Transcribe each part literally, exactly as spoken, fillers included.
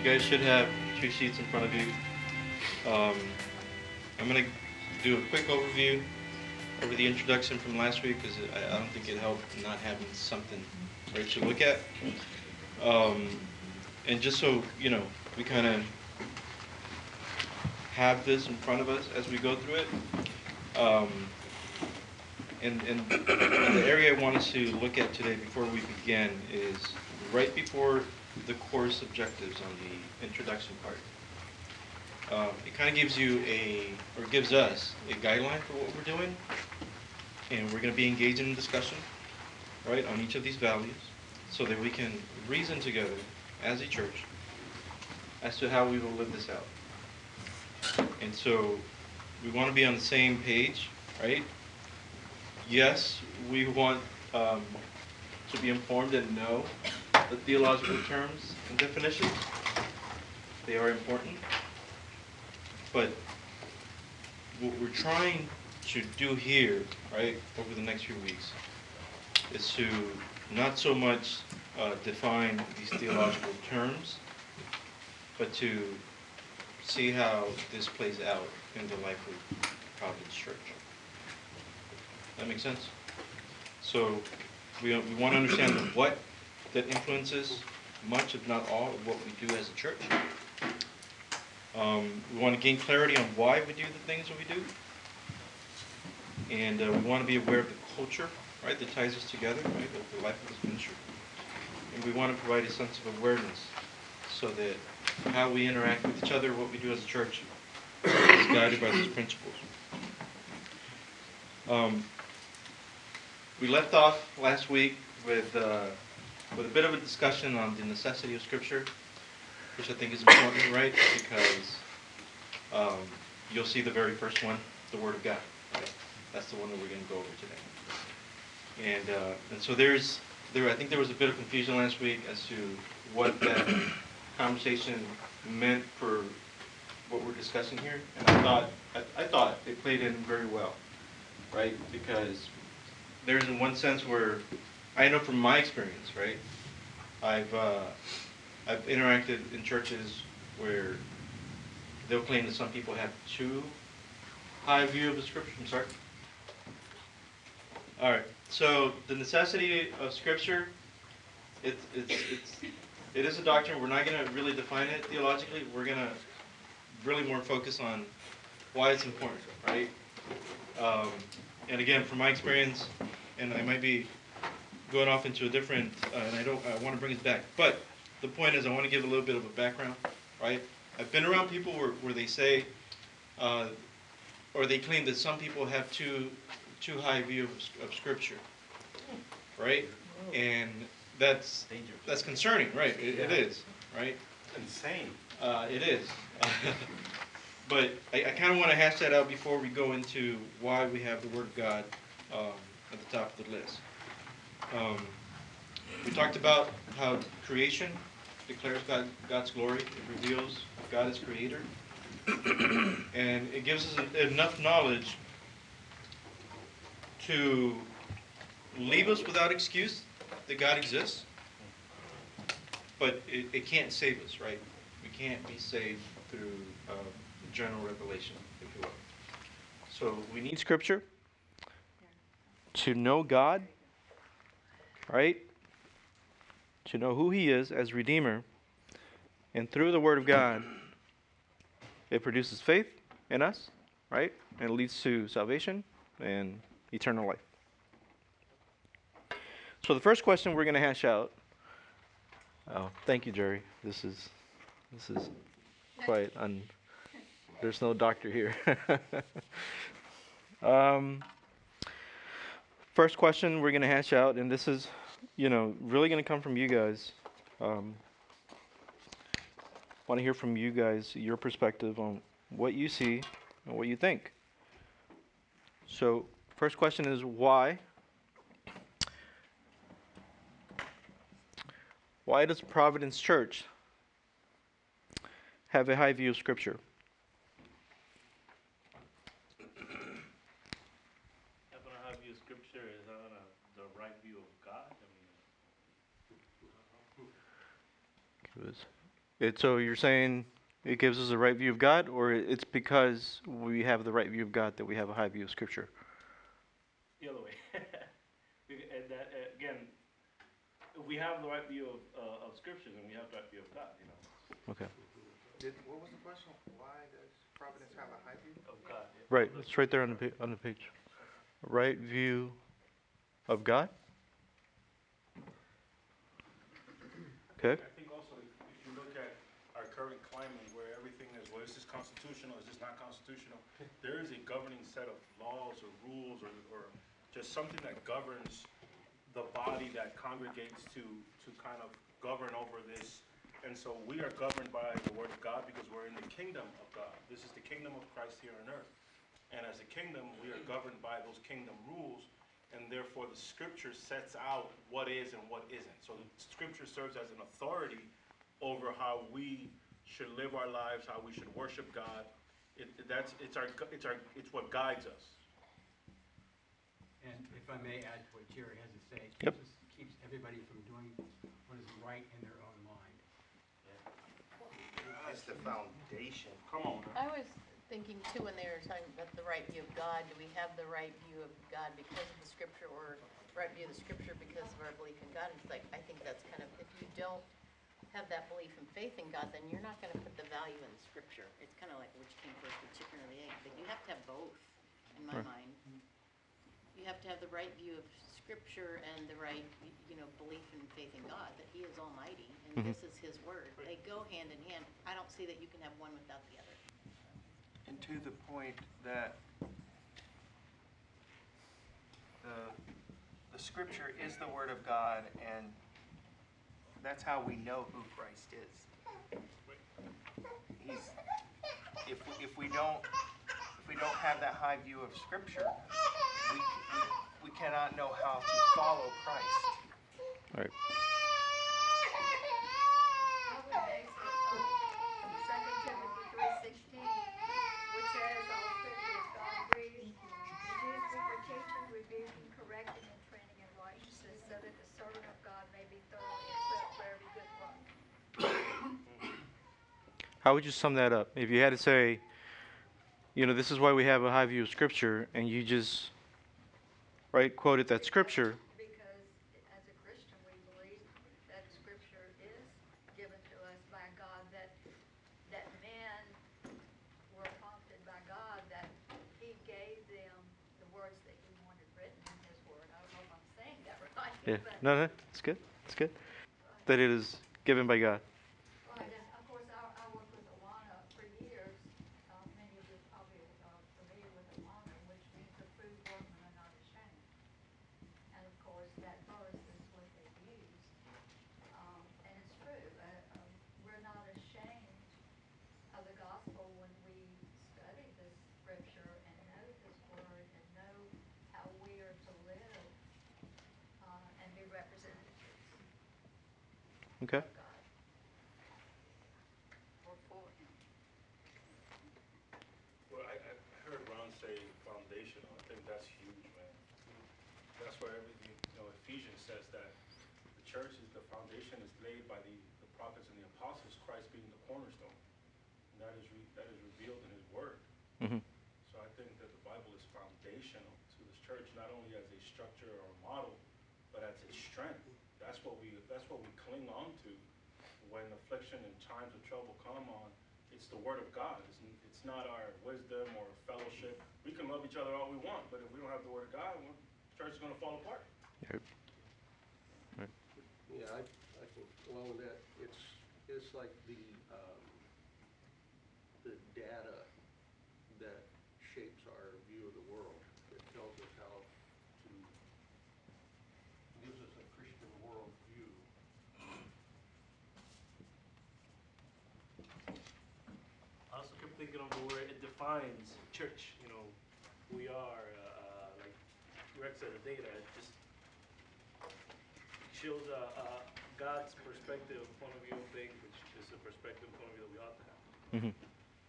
guys should have two sheets in front of you. Um, I'm going to do a quick overview over the introduction from last week because I, I don't think it helped not having something right to look at. Um, and just so, you know, we kind of have this in front of us as we go through it. Um, and, and the area I want us to look at today before we begin is right before the course objectives on the introduction part. Uh, it kind of gives you a, or gives us a guideline for what we're doing, and we're going to be engaging in discussion, right, on each of these values, so that we can reason together as a church as to how we will live this out. And so we want to be on the same page, right? Yes, we want um, to be informed and know the theological terms and definitions. They are important. But what we're trying to do here, right, over the next few weeks, is to not so much uh, define these theological terms, but to see how this plays out in the life of Providence Church. That makes sense? So we, we want to understand the what that influences much, if not all, of what we do as a church. Um, we want to gain clarity on why we do the things that we do. And uh, we want to be aware of the culture, right, that ties us together, right, of the life of this ministry. And we want to provide a sense of awareness so that how we interact with each other, what we do as a church, is guided by these principles. Um, we left off last week with, uh, with a bit of a discussion on the necessity of Scripture, which I think is important, right? Because um, you'll see the very first one, the Word of God. Right? That's the one that we're going to go over today. And uh, and so there's there I think there was a bit of confusion last week as to what that conversation meant for what we're discussing here. And I thought I, I thought it played in very well, right? Because there's in one sense where I know from my experience, right? I've uh, I've interacted in churches where they'll claim that some people have too high a view of the Scripture. I'm sorry. All right. So the necessity of Scripture, it's it's it's it is a doctrine. We're not going to really define it theologically. We're going to really more focus on why it's important, right? Um, and again, from my experience, and I might be going off into a different, uh, and I don't, I want to bring us back, but the point is I want to give a little bit of a background, right? I've been around people where, where they say, uh, or they claim that some people have too too high a view of, of Scripture, right? And that's that's concerning, right? It, it is, right? Insane. Uh, it is. But I, I kind of want to hash that out before we go into why we have the Word of God um, at the top of the list. Um, we talked about how creation declares God, God's glory. It reveals God as creator. And it gives us enough knowledge to leave us without excuse that God exists. But it, it can't save us, right? We can't be saved through uh, general revelation, if you will. So we need Scripture to know God, right? To know who He is as Redeemer. And through the Word of God, it produces faith in us, right? And it leads to salvation and eternal life. So the first question we're going to hash out. Oh, thank you, Jerry. This is this is quite un. There's no doctor here. um, first question we're going to hash out, and this is, you know, really going to come from you guys. Um, want to hear from you guys your perspective on what you see and what you think. So, first question is why? Why does Providence Church have a high view of Scripture? Having a high view of Scripture is having a, the right view of God. I mean, It was It, so you're saying it gives us a right view of God, or it's because we have the right view of God that we have a high view of Scripture? The other way. We- and that, uh, again, we have the right view of, uh, of scriptures and we have the right view of God, you know, Okay. Did, what was the question? Why does Providence have a high view? of God. yeah. Right. It's right there on the pa- on the page. Right view of God. Okay. I think also, if if you look at our current climate where everything is, well, is this constitutional, is this not constitutional? There is a governing set of laws or rules or, or just something that governs the body that congregates to, to kind of govern over this. And so we are governed by the word of God because we're in the kingdom of God. This is the kingdom of Christ here on earth. And as a kingdom, we are governed by those kingdom rules, and therefore the scripture sets out what is and what isn't. So the scripture serves as an authority over how we should live our lives, how we should worship God. It, that's, it's our, it's our, it's what guides us. And if I may add to what Jerry has to say, it Yep. keeps, us- keeps everybody from doing what is right in their own mind. It's the foundation. Come on, man. I was thinking too, when they were talking about the right view of God, do we have the right view of God because of the scripture, or right view of the scripture because of our belief in God? It's like, I think that's kind of, if you don't have that belief and faith in God, then you're not gonna put the value in the scripture. It's kind of like which came first, the chicken or the egg, but you have to have both, in my Right. mind. You have to have the right view of scripture and the right, you know, belief and faith in God, that he is almighty, and Mhm. this is his word. They go hand in hand. I don't see that you can have one without the other. And to the point that the, the scripture is the word of God, and that's how we know who Christ is. He's, if, we- if we don't, if we don't have that high view of scripture, we, we, we cannot know how to follow Christ. All right. I would base it on Second Timothy three sixteen, which says all scripture is God breathed, is used for teaching, rebuking, correcting, and training in righteousness, so that the servant of God may be thoroughly equipped for every good work. How would you sum that up? If you had to say, you know, this is why we have a high view of Scripture, and you just, right, quoted that Scripture. Because as a Christian, we believe that scripture is given to us by God, that, that men were prompted by God, that he gave them the words that he wanted written in his word. I don't know if I'm saying that right. Yeah. but- No, no, it's good. It's good. That it is given by God. Right, and of course, I, I worked with Awana for years. Uh, many of you probably are familiar with Awana, which means approved workmen are not ashamed. And of course, that verse is what they use. Um, and it's true, uh, um, we're not ashamed of the gospel when we study this scripture and know his word and know how we are to live, uh, and be representatives Okay. of God. Or for him. Well, I, I heard Ron say foundational. I think that's huge, man. That's where everything, you know, Ephesians says that the church is, the foundation is laid by the, the prophets and the apostles, Christ being the cornerstone. And that is, re, that is revealed in his word. Mm-hmm. So I think that the Bible is foundational to this church, not only as a structure or a model, but as a strength. That's what we, that's what we cling on to when affliction and times of trouble come on. It's the word of God. It's, it's not our wisdom or fellowship. We can love each other all we want, but if we don't have the word of God, well, the church is going to fall apart. Right. Right. Yeah, I, I think along with that, it's, it's like the, um, the data that shapes our view of the world. It tells us how to, gives us a Christian worldview. I also kept thinking of the word, it defines church, you know, who we are, uh, uh, like Rex said, the data, it just shows, uh, uh, God's perspective, point of view of things, which is a perspective, point of view that we ought to have. Mm-hmm.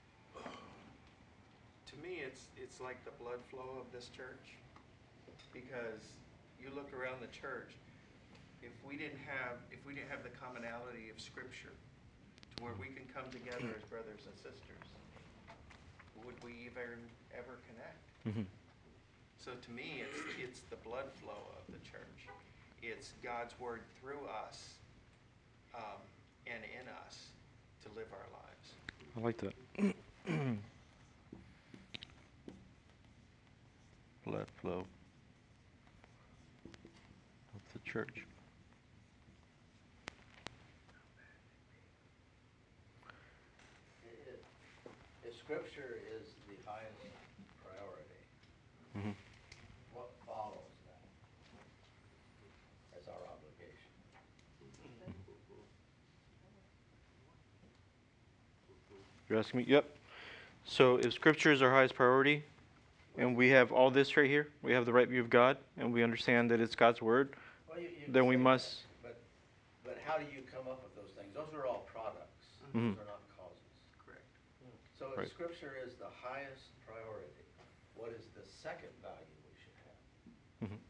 To me, it's, it's like the blood flow of this church, because you look around the church, if we didn't have, if we didn't have the commonality of scripture, where we can come together as brothers and sisters, would we even ever connect? Mhm. So to me, it's, it's the blood flow of the church. It's God's word through us um, and in us to live our lives. I like that. Blood flow of the church. If, if scripture is the highest priority, Mhm. what follows that as our obligation? You're asking me? Yep. So if Scripture is our highest priority, and we have all this right here, we have the right view of God, and we understand that it's God's word, Well, you, you then can we say must. that, But, but how do you come up with those things? Those are all products. Mhm. Those are not causes. Correct. So if Right. scripture is the highest priority, what is the second value we should have? Mhm.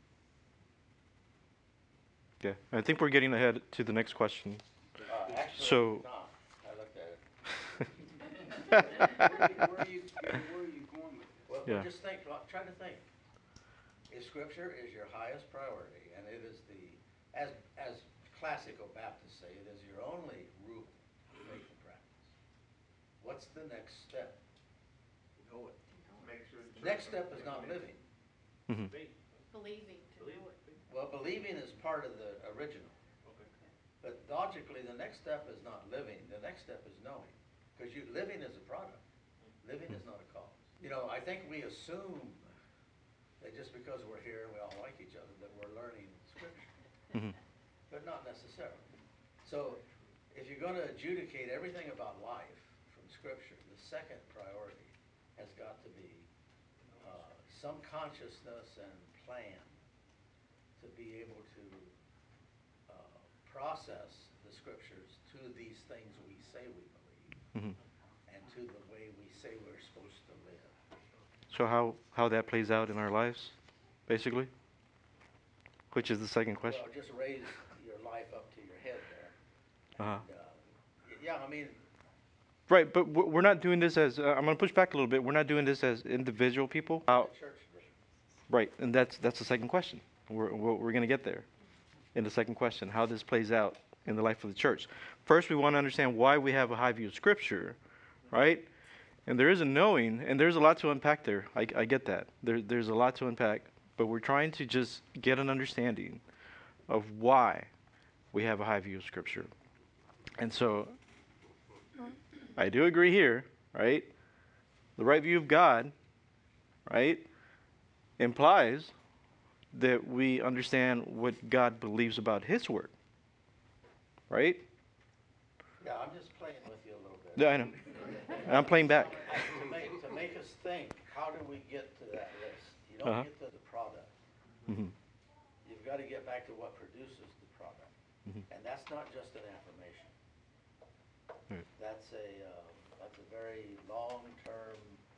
Yeah, I think we're getting ahead to the next question. Uh, actually, So- not. I looked at it. Where are you, where are you going with this? Well, Yeah. just think, try to think. If scripture is your highest priority, and it is the, as, as classical Baptists say, it is your only rule of faith and practice, what's the next step? Know it. Make sure the church Next step is not living. Mhm. Believing to know it. Well, believing is part of the original. But logically, the next step is not living, the next step is knowing. Because you, living is a product. Living is not a cause. You know, I think we assume that just because we're here and we all like each other, that we're learning scripture. Mhm. But not necessarily. So, if you're gonna adjudicate everything about life from scripture, the second priority has got to be, uh, some consciousness and plan to be able to, uh, process the scriptures to these things we say we believe, Mhm. and to the way we say we're supposed to live. So how how that plays out in our lives, basically, which is the second question. Well, just raise your life up to your head there. Uh-huh. And, uh, y- yeah, I mean, Right, but w- we're not doing this as. Uh, I'm going to push back a little bit. We're not doing this as individual people. the How- church did. Right, and that's that's the second question. We're we're, we're going to get there in the second question. How this plays out in the life of the church. First, we want to understand why we have a high view of Scripture, right? And there is a knowing, and there's a lot to unpack there. I, I get that. There, there's a lot to unpack, but we're trying to just get an understanding of why we have a high view of Scripture. And so, I do agree here, right? The right view of God, right, implies that we understand what God believes about His Word, right? Yeah, I'm just playing with you a little bit. Yeah, I know. And I'm playing back. To make, to make us think, how do we get to that list? You don't Uh-huh. get to the product. Mhm. You've got to get back to what produces the product. Mhm. And that's not just an affirmation. Right. That's a, uh, that's a very long-term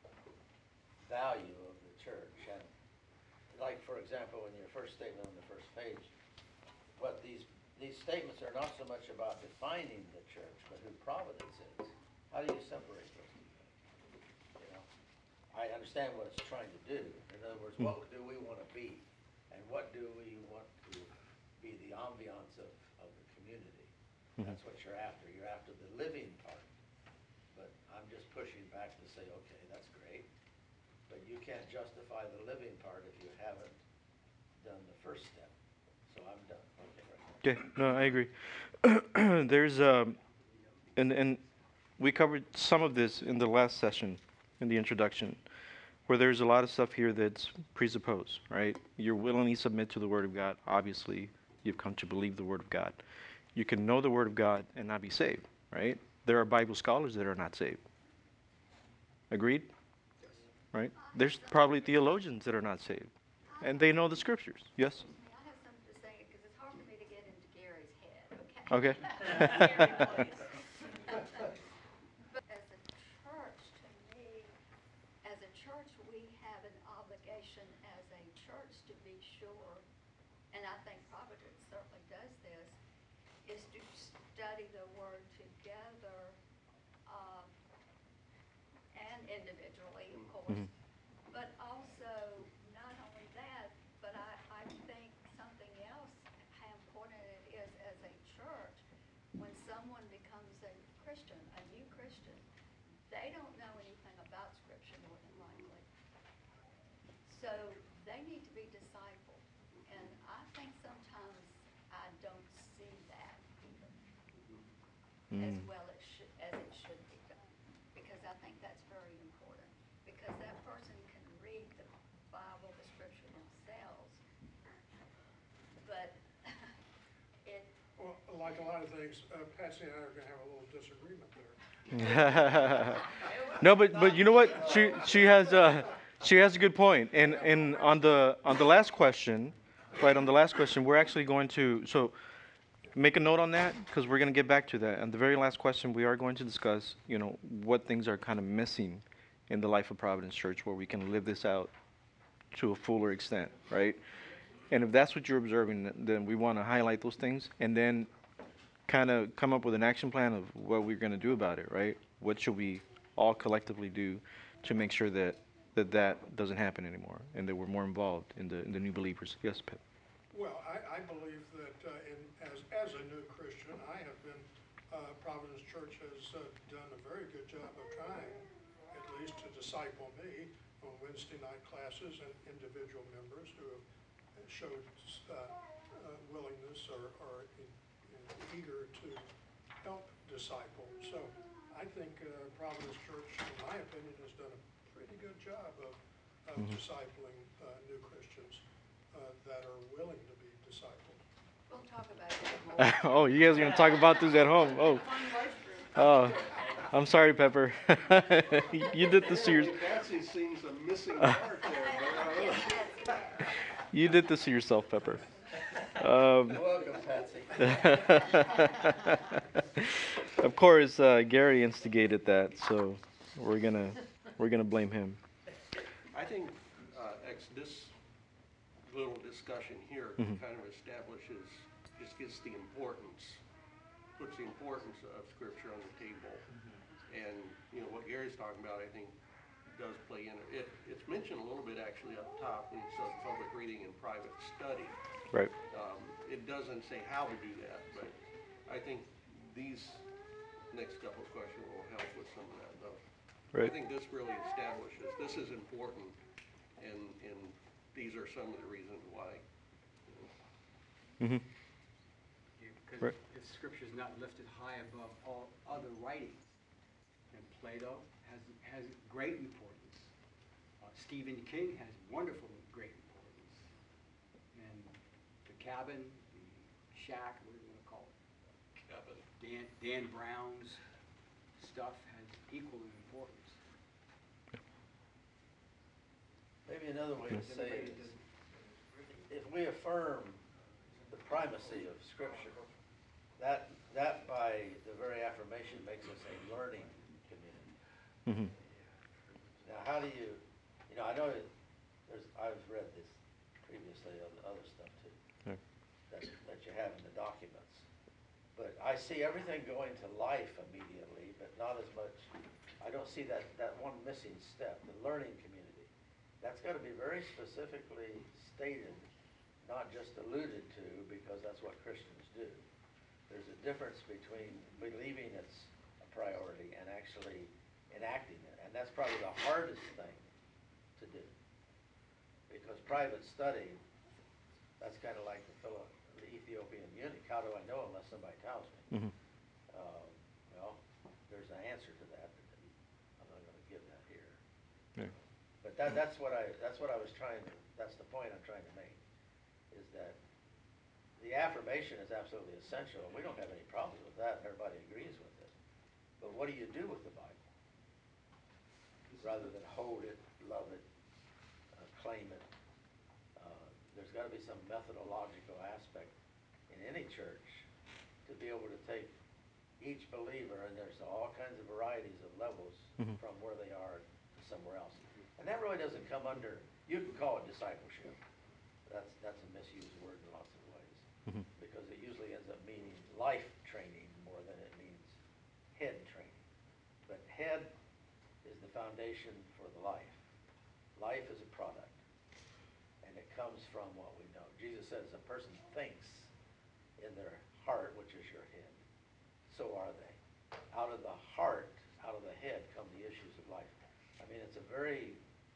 value of the church. And like, for example, in your first statement on the first page, what these, these statements are not so much about defining the church, but who Providence is. How do you separate those two things? You know, I understand what it's trying to do. In other words, what do we want to be? And what do we want to be the ambiance of, of the community? Mhm. That's what you're after. You're after the living part. But I'm just pushing back to say, okay, that's great. But you can't justify the living part if you haven't done the first step. So I'm done. Okay, right there. Okay, no, I agree. There's um, and and we covered some of this in the last session, in the introduction, where there's a lot of stuff here that's presupposed, right? You're willingly submit to the Word of God. Obviously, you've come to believe the Word of God. You can know the Word of God and not be saved, right? There are Bible scholars that are not saved. Agreed? Right? There's probably theologians that are not saved, and they know the Scriptures. Yes? I have something to say, because it's hard for me to get into Gary's head, okay? Okay. Gary, please. But as a church, to me, as a church, we have an obligation as a church to be sure, and I think Providence certainly does this, is to study the Word together individually, of course. Mhm. But also, not only that, but I, I think something else, how important it is as a church, when someone becomes a Christian, a new Christian, they don't know anything about Scripture more than likely. So they need to be discipled. And I think sometimes I don't see that even as Mm. well as should, as it should be done. Because I think that's very important. Because that person can read the Bible, the Scripture themselves, but it, Well, like a lot of things, uh, Patsy and I are gonna have a little disagreement there. No, but but you know what? She she has uh she has a good point. And and on the on the last question, right? On the last question, we're actually going to so make a note on that because we're going to get back to that. And the very last question, we are going to discuss, you know, what things are kind of missing in the life of Providence Church where we can live this out to a fuller extent, right? And if that's what you're observing, th- then we want to highlight those things and then kind of come up with an action plan of what we're going to do about it, right? What should we all collectively do to make sure that that, that doesn't happen anymore and that we're more involved in the in the new believers? Yes, Pep. Well, I, I believe that uh, in, as, as a new Christian, I have been, uh, Providence Church has uh, done a very good job of trying, at least to disciple me on Wednesday night classes and individual members who have showed uh, uh, willingness or, or in, in eager to help disciple. So I think uh, Providence Church, in my opinion, has done a pretty good job of, of Mhm. discipling uh, new Christians. Uh, that are willing to be discipled. we'll talk about it more. Oh, you guys are going to talk about this at home. Oh. Oh. I'm sorry, Pepper. You did this to your Patsy's seen some missing part there, but, uh, You did this to yourself, Pepper. Um, Welcome, Patsy. of course, uh, Gary instigated that, so we're gonna we're gonna blame him. I think, uh, ex, this little discussion here Mhm. kind of establishes, just gets the importance, puts the importance of Scripture on the table. And, you know, what Gary's talking about, I think, does play in it. It, it's mentioned a little bit actually up top when it says public reading and private study. Right. Um, it doesn't say how to do that, but I think these next couple of questions will help with some of that, though. I Right. think this really establishes, this is important, and, and these are some of the reasons why. Mm-hmm. Because Right. if Scripture is not lifted high above all other writings, and Plato has, has great importance. Uh, Stephen King has wonderful, great importance. And the Cabin, the Shack, what do you want to call it? Cabin. Dan, Dan Brown's stuff has equal importance. Maybe another way to say it is, if we affirm the primacy of Scripture, that, that by the very affirmation makes us a learning community. Mm-hmm. Now, how do you, you know, I know that there's, I've read this previously, other, other stuff too, Yeah. that, that you have in the documents. But I see everything going to life immediately, but not as much, I don't see that, that one missing step, the learning community. That's got to be very specifically stated, not just alluded to, because that's what Christians do. There's a difference between believing it's a priority and actually enacting it. And that's probably the hardest thing to do. Because private study, that's kind of like the, Philo- the Ethiopian eunuch. How do I know unless somebody tells me? Mm-hmm. Um, well, there's an answer to that, but I'm not going to give that here. Yeah. But that, that's what I, that's what I was trying to, that's the point I'm trying to make, is that the affirmation is absolutely essential, and we don't have any problems with that, and everybody agrees with it. But what do you do with the Bible? Rather than hold it, love it, uh, claim it, uh, there's gotta be some methodological aspect in any church to be able to take each believer, and there's all kinds of varieties of levels Mhm. from where they are to somewhere else. And that really doesn't come under, you can call it discipleship. That's, that's a misused word in lots of ways. Mhm. Because it usually ends up meaning life training more than it means head training. But head is the foundation foundation for the life. Life is a product, and it comes from what we know. Jesus says a person thinks in their heart, which is your head. So are they. Out of the heart, out of the head come the issues of life. I mean, it's a very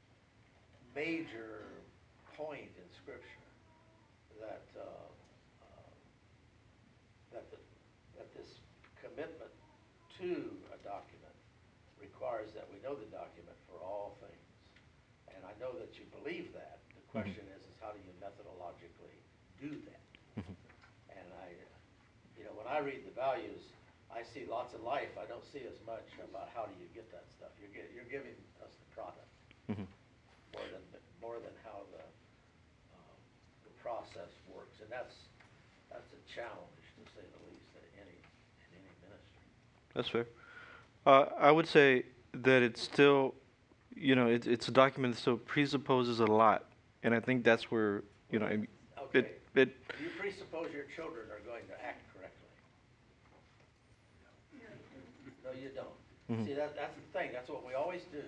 major point in Scripture that uh, uh, that the, that this commitment to a document requires that we know the document for all things. And I know that you believe that. The question is, is how do you methodologically do that? And I, you know, when I read the values, I see lots of life. I don't see as much about how do you get that stuff. You're, get, you're giving us the product more than more than how the um, the process works, and that's that's a challenge to say the least in any in any ministry. That's fair. Uh, I would say that it's still, you know, it's it's a document that still presupposes a lot, and I think that's where, you know, it, Okay. it, it You presuppose your children are going to act correctly. No, you don't. Mhm. See, that that's the thing. That's what we always do.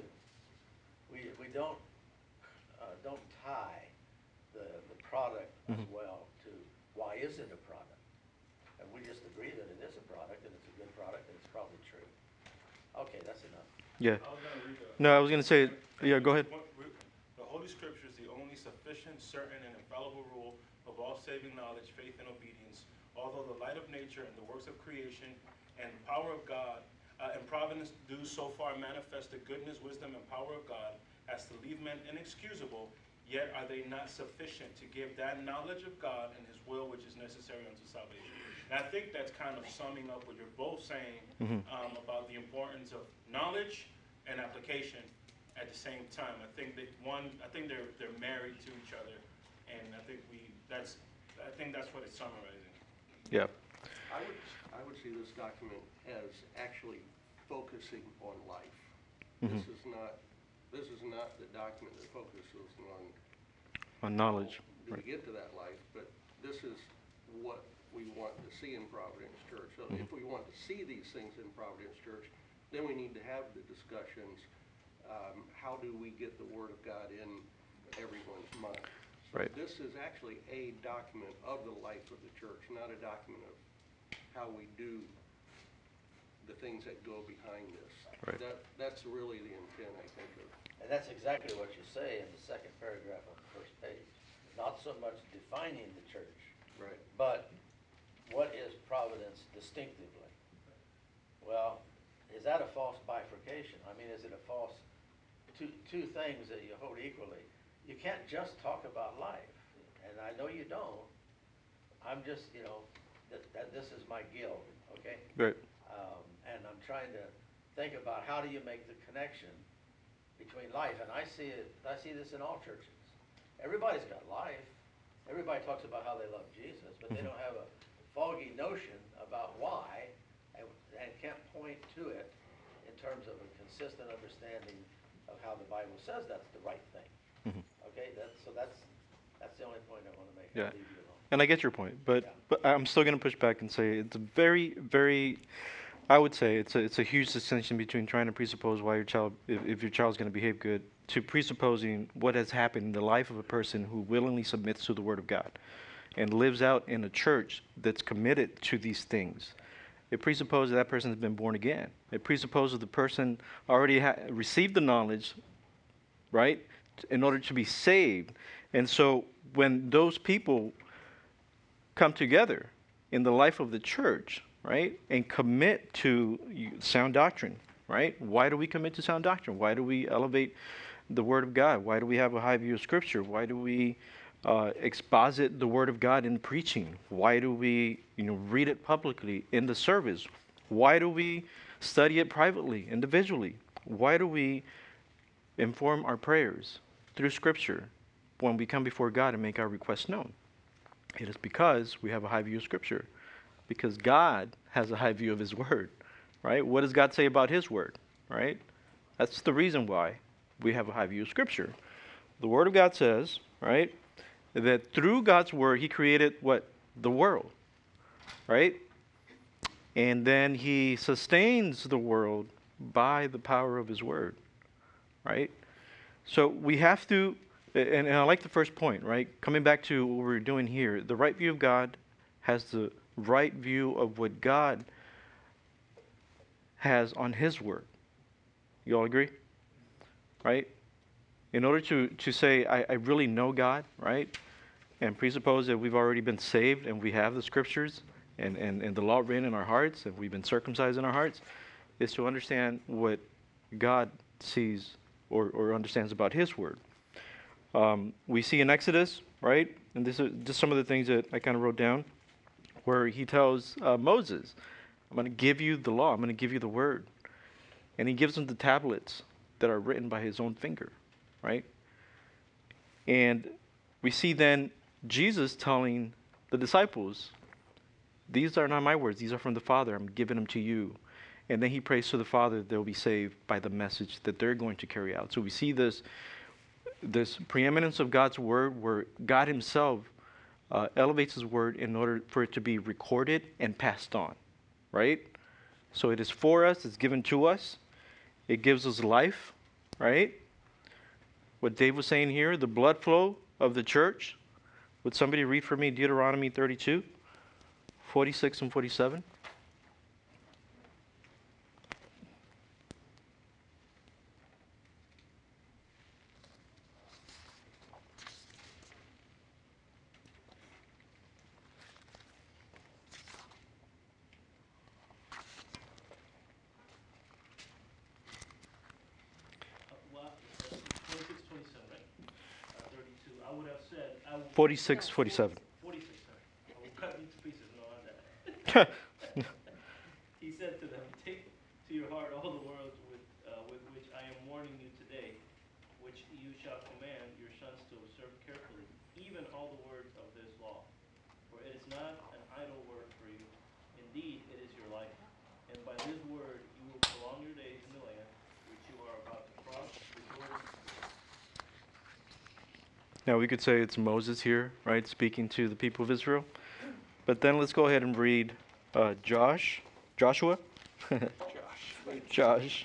We we don't uh, don't tie the the product as Mhm. well to why is it a product, and we just agree that it is a product and it's a good product and it's probably true. Okay, that's enough. yeah. I was gonna read the. No, I was gonna say, yeah. Go ahead. The Holy Scripture is the only sufficient, certain, and infallible rule of all saving knowledge, faith, and obedience. Although the light of nature and the works of creation and power of God uh, and providence do so far manifest the goodness, wisdom, and power of God as to leave men inexcusable, yet are they not sufficient to give that knowledge of God and His will which is necessary unto salvation. And I think that's kind of summing up what you're both saying Mhm. um, about the importance of knowledge and application at the same time. I think that one, I think they're they're married to each other, and I think we that's I think that's what it's summarizing. Yeah. I would, I would see this document as actually focusing on life. This Mhm. is not, this is not the document that focuses on On knowledge. do we Right. get to that life, but this is what we want to see in Providence Church. So Mhm. if we want to see these things in Providence Church, then we need to have the discussions. Um, how do we get the Word of God in everyone's mind? So Right. this is actually a document of the life of the church, not a document of how we do the things that go behind this. Right. That, that's really the intent, I think, of. And that's exactly what you say in the second paragraph on the first page. Not so much defining the church, Right. but what is Providence distinctively? Well, is that a false bifurcation? I mean, is it a false, two, two things that you hold equally? You can't just talk about life, and I know you don't. I'm just, you know, that, that this is my guild, okay? Right. Um, and I'm trying to think about how do you make the connection between life, and I see it, I see this in all churches. Everybody's got life. Everybody talks about how they love Jesus, but they Mhm. don't have a foggy notion about why, and, and can't point to it in terms of a consistent understanding of how the Bible says that's the right thing. Mhm. Okay, that's, so that's, that's the only point I want to make. Yeah. I'll leave you alone. And I get your point, but Yeah. but I'm still going to push back and say it's a very, very. I would say it's a it's a huge distinction between trying to presuppose why your child, if, if your child's going to behave good, to presupposing what has happened in the life of a person who willingly submits to the Word of God, and lives out in a church that's committed to these things. It presupposes that person has been born again. It presupposes the person already ha- received the knowledge, right, in order to be saved. And so when those people come together in the life of the church, right, and commit to sound doctrine, right? Why do we commit to sound doctrine? Why do we elevate the Word of God? Why do we have a high view of Scripture? Why do we uh, exposit the Word of God in preaching? Why do we, you know, read it publicly in the service? Why do we study it privately, individually? Why do we inform our prayers through Scripture when we come before God and make our requests known? It is because we have a high view of Scripture, because God has a high view of His Word, right? What does God say about His Word, right? That's the reason why we have a high view of Scripture. The Word of God says, right, that through God's Word, He created what? The world, right? And then He sustains the world by the power of His Word, right? So we have to, and, and I like the first point, right? Coming back to what we're doing here, the right view of God has the right view of what God has on His Word. You all agree? Right? In order to, to say, I, I really know God, right? And presuppose that we've already been saved and we have the Scriptures and, and, and the law written in our hearts and we've been circumcised in our hearts, is to understand what God sees or, or understands about His Word. Um, we see in Exodus, right? And this is just some of the things that I kind of wrote down, where He tells uh, Moses, I'm going to give you the law, I'm going to give you the Word. And He gives him the tablets that are written by His own finger, right? And we see then Jesus telling the disciples, these are not my words, these are from the Father, I'm giving them to you. And then He prays to the Father that they'll be saved by the message that they're going to carry out. So we see this, this preeminence of God's Word, where God Himself uh, elevates His Word in order for it to be recorded and passed on, right? So it is for us, it's given to us, it gives us life, right? What Dave was saying here, the blood flow of the church. Would somebody read for me Deuteronomy thirty-two, forty-six and forty-seven? Uh, well, uh, twenty-six, twenty-seven, right? Uh, thirty-two, I would have said, I would. forty-six, forty-seven. Forty-six, sorry. I will cut you to pieces, no, not that. He said to them, take to your heart all the words with, uh, with which I am warning you today, which you shall command your sons to observe carefully, even all the words of this law. For it is not an idle word for you. Indeed, it is your life. And by this word you will prolong your days in the land which you are about to cross with your. Now we could say it's Moses here, right, speaking to the people of Israel. But then let's go ahead and read uh, Josh, Joshua? Josh.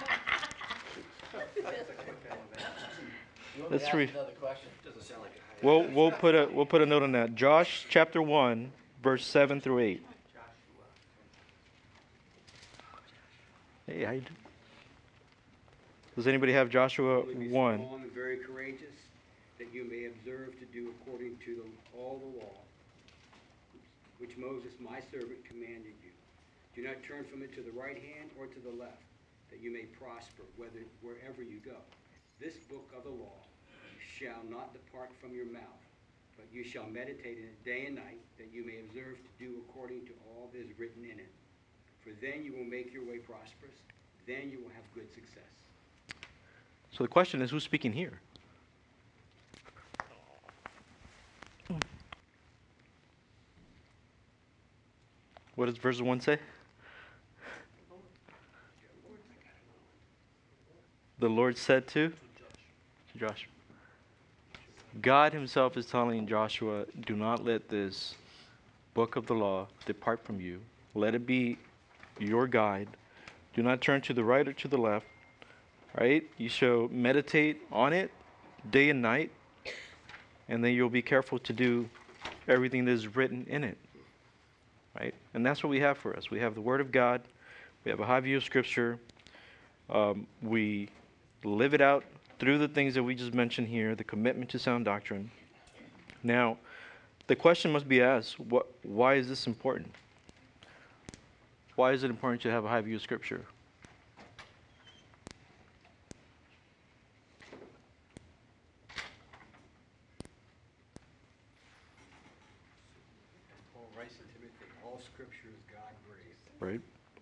You want me Let's to ask read. another question? Doesn't sound like a We'll, we'll, put a, we'll put a note on that. Josh chapter one, verse seven through eight. Hey, how you doing? Does anybody have Joshua Only be one? strong and very courageous, that you may observe to do according to the, all the law, which Moses my servant commanded you. Do not turn from it to the right hand or to the left, that you may prosper whether, wherever you go. This book of the law shall not depart from your mouth, but you shall meditate in it day and night, that you may observe to do according to all that is written in it. For then you will make your way prosperous, then you will have good success. So the question is, who's speaking here? What does verse one say? The Lord said to Joshua. God Himself is telling Joshua, do not let this book of the law depart from you. Let it be your guide. Do not turn to the right or to the left. Right? You shall meditate on it day and night, and then you'll be careful to do everything that is written in it. Right? And that's what we have for us. We have the Word of God. We have a high view of Scripture. Um, we live it out through the things that we just mentioned here, the commitment to sound doctrine. Now, the question must be asked, what, why is this important? Why is it important to have a high view of Scripture? Paul writes to Timothy, all scripture is God-breathed, Right?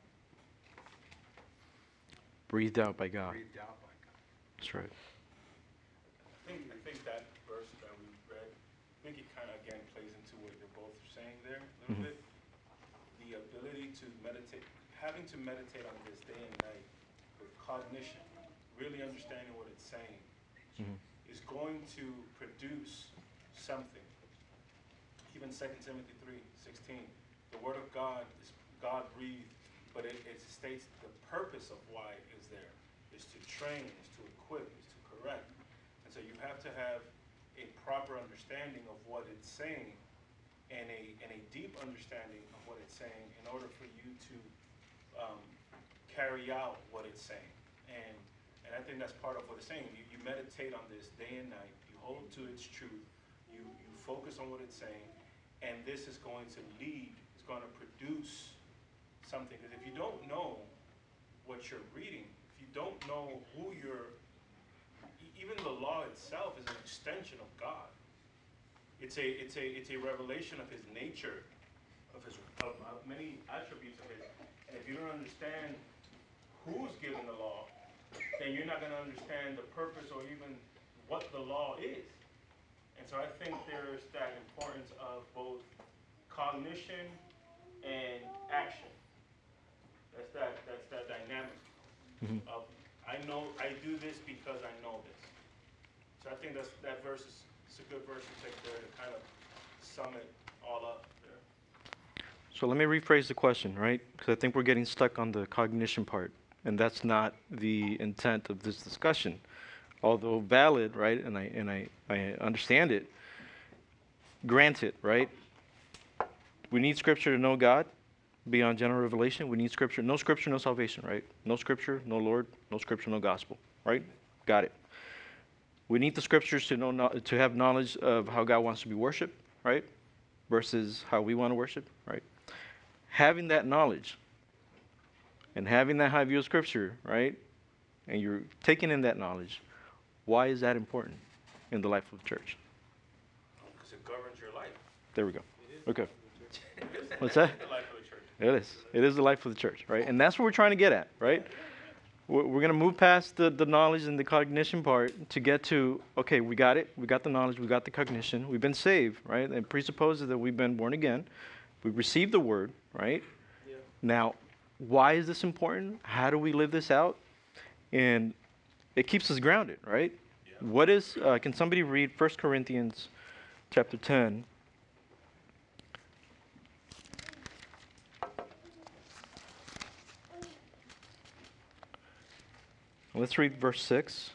Breathed out by God. breathed out by God. That's right. I think, I think that verse that we read, I think it kind of, again, plays into what you're both saying there a little Mhm. bit. The ability to meditate, having to meditate on this day and night with cognition, really understanding what it's saying, Mhm. is going to produce something. Even Second Timothy three sixteen, the word of God is God breathed, but it, it states the purpose of why it is there. is to train, is to equip, is to correct. And so you have to have a proper understanding of what it's saying and a, and a deep understanding of what it's saying in order for you to um, carry out what it's saying. And, and I think that's part of what it's saying. You, you meditate on this day and night, you hold to its truth, you, you focus on what it's saying, and this is going to lead, it's going to produce something. Because if you don't know what you're reading, if you don't know who you're, e- even the law itself is an extension of God. It's a, it's a, it's a revelation of his nature, of his, of, of many attributes of his. And if you don't understand who's giving the law, then you're not going to understand the purpose or even what the law is. And so I think there's that importance of both cognition and action. That's that, that's that dynamic Mhm. of, I know, I do this because I know this. So I think that's, that verse is, it's a good verse to take there to kind of sum it all up there. So let me rephrase the question, right? Because I think we're getting stuck on the cognition part, and that's not the intent of this discussion. Although valid, right, and I and I, I understand it. Granted, right? We need scripture to know God beyond general revelation. We need scripture. No scripture, no salvation, right? No scripture, no Lord. No scripture, no gospel, right? Got it. We need the scriptures to know no- to have knowledge of how God wants to be worshipped, right? Versus how we want to worship, right? Having that knowledge and having that high view of scripture, right? And you're taking in that knowledge, why is that important in the life of the church? Because it governs your life. There we go. Okay. It is What's that? the life of the church. It is. It is the life of the church, right? And that's what we're trying to get at, right? We're, we're going to move past the, the knowledge and the cognition part to get to, okay, we got it. We got the knowledge. We got the cognition. We've been saved, right? It presupposes that we've been born again. We received the word, right? Yeah. Now, why is this important? How do we live this out? And it keeps us grounded, right? Yeah. What is, uh, can somebody read First Corinthians chapter ten? Let's read verse six.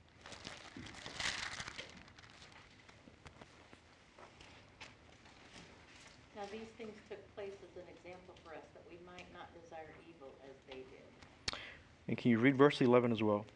Now these things took place as an example for us, that we might not desire evil as they did. And can you read verse eleven as well?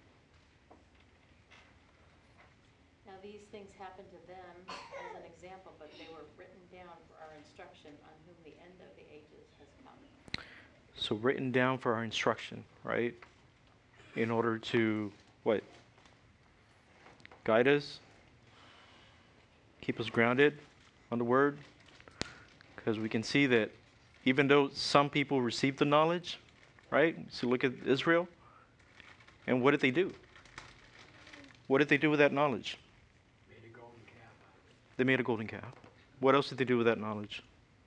Now these things happened to them as an example, but they were written down for our instruction, on whom the end of the ages has come. So written down for our instruction, right? In order to, what? Guide us, keep us grounded on the word. Because we can see that even though some people received the knowledge, right? So look at Israel. And what did they do? What did they do with that knowledge? Made a golden calf out of it. They made a golden calf. What else did they do with that knowledge?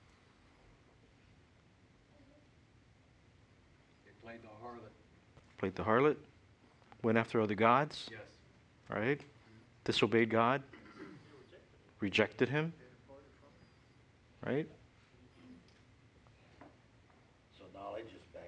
They played the harlot. Played the harlot, went after other gods, Yes. right? Disobeyed God, rejected him, right? So knowledge is bad.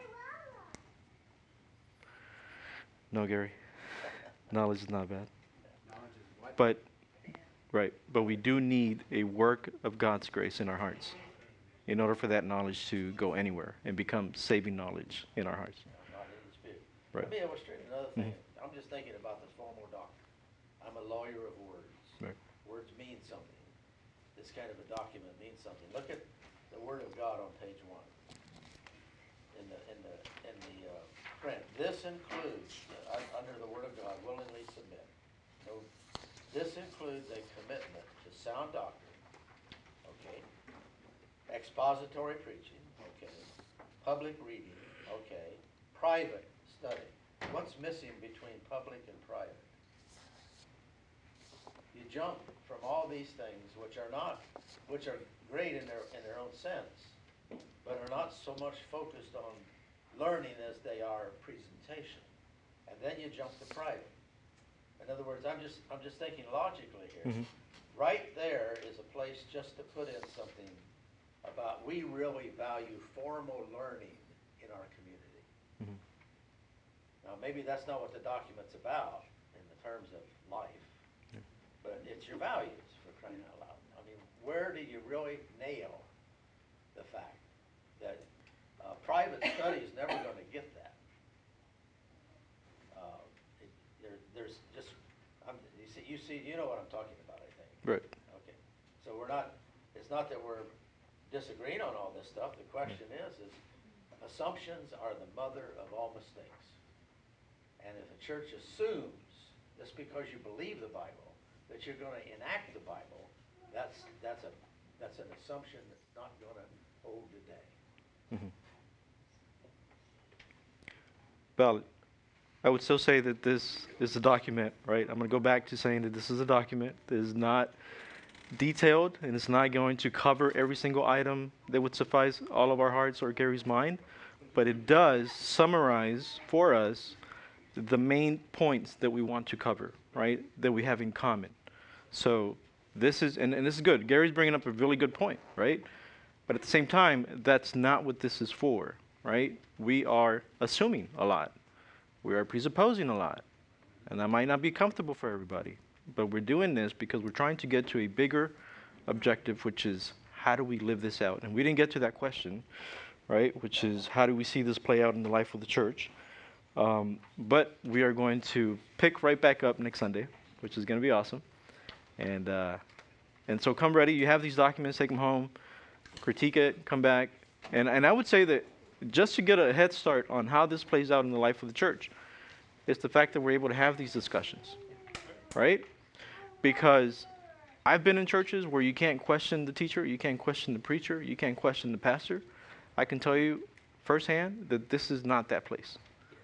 No, Gary. Knowledge is not bad. Knowledge is what? But, right, but we do need a work of God's grace in our hearts in order for that knowledge to go anywhere and become saving knowledge in our hearts. Not in the spirit. Right. Let me illustrate another thing. I'm just thinking about this formal doctrine. I'm a lawyer of words. Right. Words mean something. This kind of a document means something. Look at the Word of God on page one. In the, in the, in the uh, print. This includes, uh, under the Word of God, willingly submit. So this includes a commitment to sound doctrine, okay? Expository preaching, okay? Public reading, okay? Private study. What's missing between public and private? You jump from all these things, which are not, which are great in their, in their own sense, but are not so much focused on learning as they are presentation. And then you jump to private. In other words, I'm just, I'm just thinking logically here. Mhm. Right there is a place just to put in something about, we really value formal learning in our community. Mhm. In Now, maybe that's not what the document's about in the terms of life, but it's your values, for crying out loud. I mean, where do you really nail the fact that uh, private study is never going to get that? Uh, it, there, there's just, I'm, you see, you see, you know what I'm talking about, I think. Right. Okay, so we're not, it's not that we're disagreeing on all this stuff. The question is, is assumptions are the mother of all mistakes. And if a church assumes, just because you believe the Bible, that you're going to enact the Bible, that's, that's, a, that's an assumption that's not going to hold today. Mm-hmm. Valid. I would still say that this is a document, right? I'm going to go back to saying that this is a document. That is not detailed, and it's not going to cover every single item that would suffice all of our hearts or Gary's mind, but it does summarize for us the main points that we want to cover, right? That we have in common. So this is, and, and this is good. Gary's bringing up a really good point, right? But at the same time, that's not what this is for, right? We are assuming a lot. We are presupposing a lot. And that might not be comfortable for everybody. But we're doing this because we're trying to get to a bigger objective, which is how do we live this out? And we didn't get to that question, right? Which is how do we see this play out in the life of the church? Um, but we are going to pick right back up next Sunday, which is going to be awesome. And uh, and so come ready. You have these documents, take them home, critique it, come back. And, and I would say that just to get a head start on how this plays out in the life of the church, it's the fact that we're able to have these discussions, right? Because I've been in churches where you can't question the teacher, you can't question the preacher, you can't question the pastor. I can tell you firsthand that this is not that place.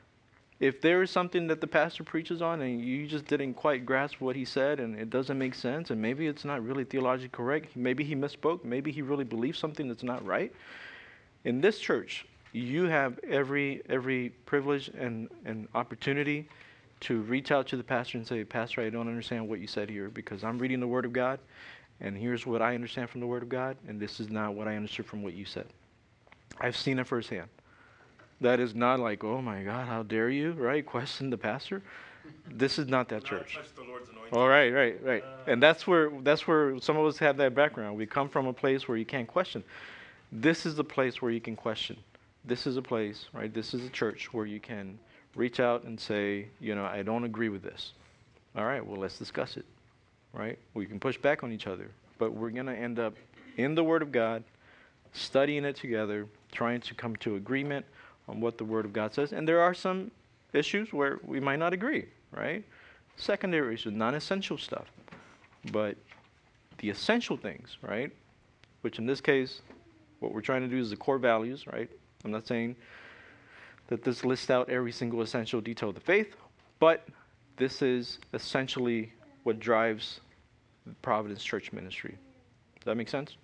If there is something that the pastor preaches on and you just didn't quite grasp what he said and it doesn't make sense and maybe it's not really theologically correct, maybe he misspoke, maybe he really believes something that's not right. In this church, you have every every privilege and, and opportunity to reach out to the pastor and say, Pastor, I don't understand what you said here because I'm reading the Word of God and here's what I understand from the Word of God and this is not what I understood from what you said. I've seen it firsthand. That is not like, oh my God, how dare you, right? Question the pastor. This is not that church. Touch the Lord's anointing. All right, right, right. And that's where that's where some of us have that background. We come from a place where you can't question. This is the place where you can question. This is a place, right? This is a church where you can reach out and say, you know, I don't agree with this. All right, well, let's discuss it, right? We can push back on each other, but we're going to end up in the Word of God, studying it together, trying to come to agreement on what the Word of God says. And there are some issues where we might not agree, right? Secondary issues, non-essential stuff. But the essential things, right? Which in this case, what we're trying to do is the core values, right? I'm not saying that this lists out every single essential detail of the faith, but this is essentially what drives the Providence Church ministry. Does that make sense?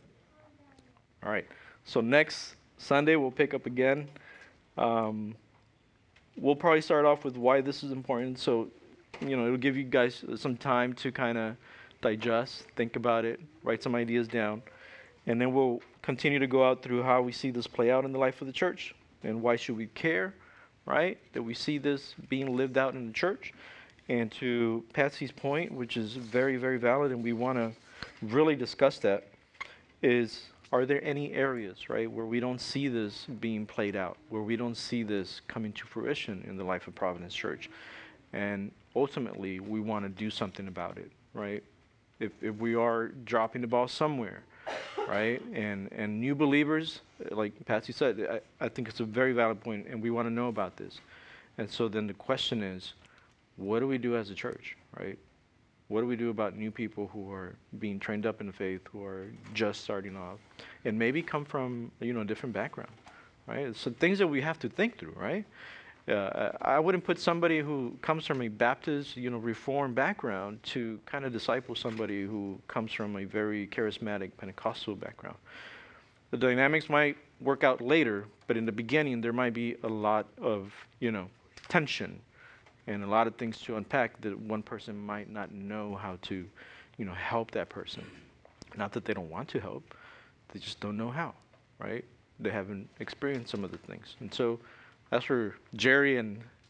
All right. So next Sunday, we'll pick up again. Um, we'll probably start off with why this is important. So, you know, it'll give you guys some time to kind of digest, think about it, write some ideas down. And then we'll continue to go out through how we see this play out in the life of the church and why should we care, right? That we see this being lived out in the church. And to Patsy's point, which is very, very valid, and we want to really discuss that, is are there any areas, right, where we don't see this being played out, where we don't see this coming to fruition in the life of Providence Church? And ultimately, we want to do something about it, right? If if we are dropping the ball somewhere, right, and and new believers, like Patsy said, I, I think it's a very valid point, and we want to know about this. And so then the question is, what do we do as a church, right? What do we do about new people who are being trained up in the faith, who are just starting off, and maybe come from, you know, a different background, right? So things that we have to think through, right? Uh, I wouldn't put somebody who comes from a Baptist, you know, Reformed background to kind of disciple somebody who comes from a very charismatic Pentecostal background. The dynamics might work out later, but in the beginning there might be a lot of, you know, tension and a lot of things to unpack that one person might not know how to, you know, help that person. Not that they don't want to help, they just don't know how, right? They haven't experienced some of the things. And so that's where Jerry and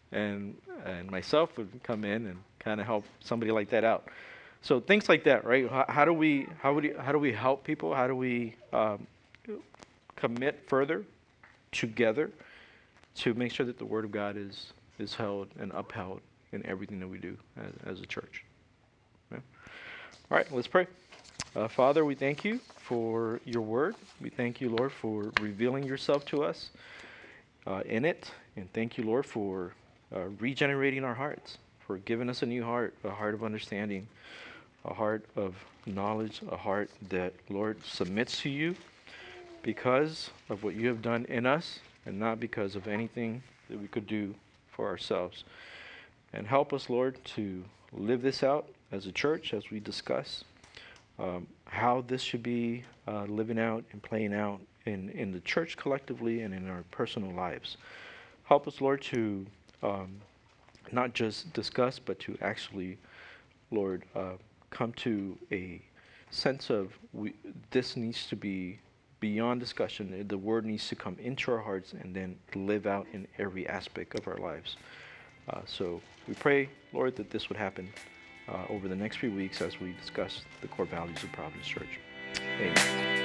and and myself would come in and kind of help somebody like that out. So things like that, right? How, how do we how would you, how do we help people? How do we um, commit further together to make sure that the Word of God is is held and upheld in everything that we do as, as a church? Okay. All right, let's pray. Uh, Father, we thank you for your Word. We thank you, Lord, for revealing yourself to us uh, in it, and thank you, Lord, for uh, regenerating our hearts, for giving us a new heart, a heart of understanding, a heart of knowledge, a heart that, Lord, submits to you because of what you have done in us and not because of anything that we could do for ourselves. And help us, Lord, to live this out as a church as we discuss um, how this should be uh, living out and playing out in, in the church collectively and in our personal lives. Help us, Lord, to um, not just discuss, but to actually, Lord, uh, come to a sense of we, this needs to be beyond discussion. The Word needs to come into our hearts and then live out in every aspect of our lives. Uh, so we pray, Lord, that this would happen uh, over the next few weeks as we discuss the core values of Providence Church. Amen.